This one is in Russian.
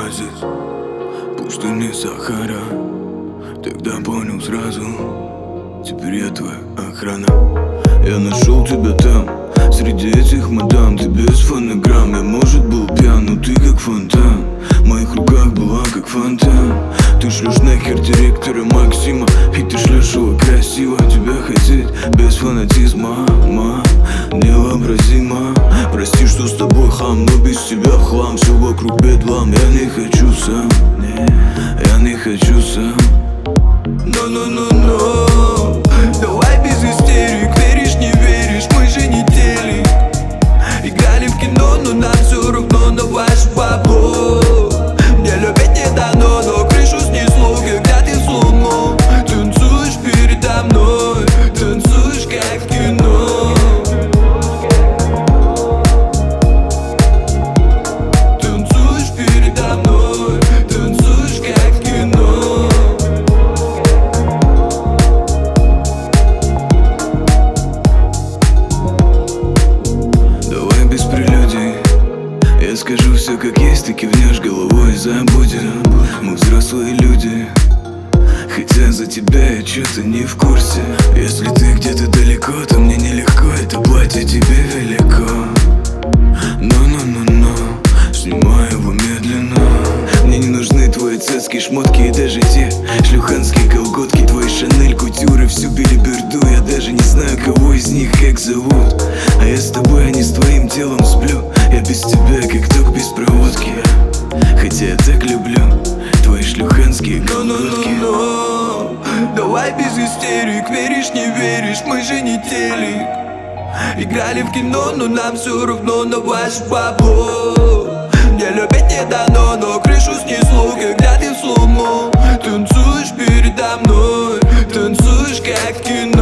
оазис, пустыни Сахара. Тогда понял сразу, теперь я твоя охрана. Я нашел тебя там, среди этих мадам. Ты без фонограмм, я, может, был пьян, но ты как фонтан. В моих руках была как фонтан. Ты шлешь нахер директора Максима, и ты шлешь его красиво. Тебя хотеть без фанатизма, невообразимо. Прости, что с тобой хам, но без тебя в хлам. Все вокруг бедлам, я не хочу сам, я не хочу сам. Но давай без истерик, веришь, не веришь, мы же не телек. Играли в кино, но нам все равно на ваш бабу. Мне любить не дано, но крышу снесло, когда ты в слоумо. Танцуешь передо мной, танцуешь как в кино. Танцуешь передо мной, танцуешь как в кино. Давай без прелюдий, я скажу все как есть, ты кивнешь головой и забудем. Мы взрослые люди, хотя за тебя я что-то не в курсе. Если ты где-то далеко, то мне нелегко, это платье тебе велико. Но снимай его медленно. Мне не нужны твои цецкие шмотки и даже те шлюханские колготки. Твои Шанель, кутюры, всю билиберду. Я даже не знаю, кого из них как зовут. А я с тобой, а не с твоим телом сплю. Я без тебя, как ток без проводки. Хотя я так люблю твои шлюханские колготки. Давай без истерик, веришь, не веришь, мы же не телек. Играли в кино, но нам все равно на ваш бабу. Мне любить не дано, но крышу снесло, когда ты в слоумо. Танцуешь передо мной, танцуешь как в кино.